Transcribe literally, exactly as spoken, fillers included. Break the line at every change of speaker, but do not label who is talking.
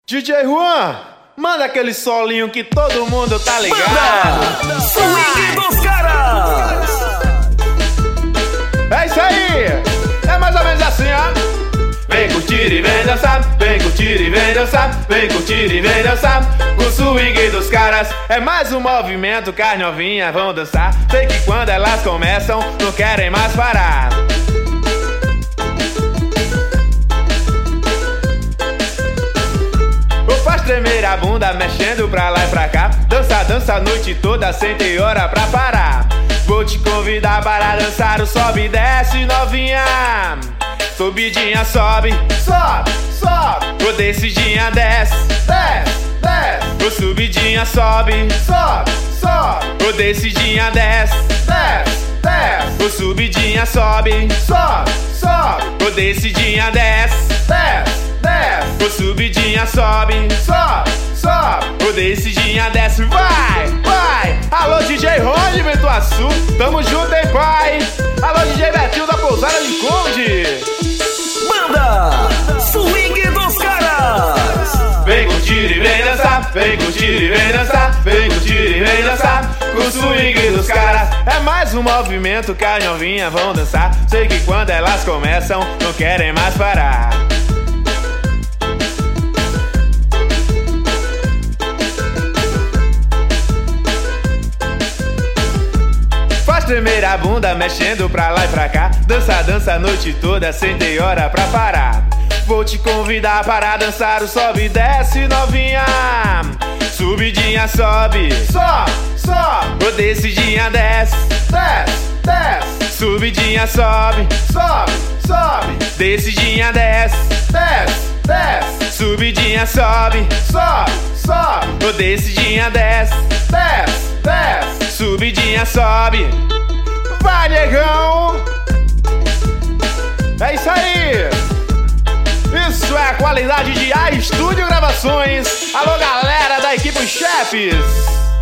D J Juan, manda aquele solinho que todo mundo tá ligado.
Swing dos caras!
É isso aí! É mais ou menos assim, ó. Vem curtir e vem dançar, vem curtir e vem dançar, vem curtir e vem dançar. O swing dos caras é mais um movimento que as novinhas vão dançar. Sei que quando elas começam, não querem mais parar. Faz tremer a bunda, mexendo pra lá e pra cá. Dança, dança a noite toda, sem ter hora pra parar. Vou te convidar para dançar o sobe e desce, novinha. Subidinha, sobe, sobe, sobe. Vou descidinha, desce, desce, desce. O subidinha, sobe, sobe, sobe. Vou descidinha, desce, desce, desce. O subidinha, sobe, sobe, sobe. Vou descidinha, desce, desce. O subidinha sobe, sobe, sobe. O descidinha desce, vai, vai. Alô D J Rony, Ventuaçu, tamo junto, hein, pai. Alô D J Betinho da Pousada de Conde.
Banda Swing dos caras!
Vem curtir e vem dançar, vem curtir e vem dançar, vem curtir e vem dançar. O swing dos caras é mais um movimento que as novinhas vão dançar. Sei que quando elas começam, não querem mais parar. Tremer a bunda, mexendo pra lá e pra cá. Dança, dança a noite toda, sem ter hora pra parar. Vou te convidar para dançar o sobe e desce, novinha. Subidinha, sobe, sobe, sobe. O descidinha, desce, desce, desce. Subidinha, sobe, sobe, sobe. Descidinha, desce, desce, desce. Subidinha, sobe, sobe, sobe. O descidinha, desce, desce, desce. Subidinha, sobe. Vai, negão! É isso aí! Isso é a qualidade de A Estúdio Gravações. Alô, galera da equipe Chefes!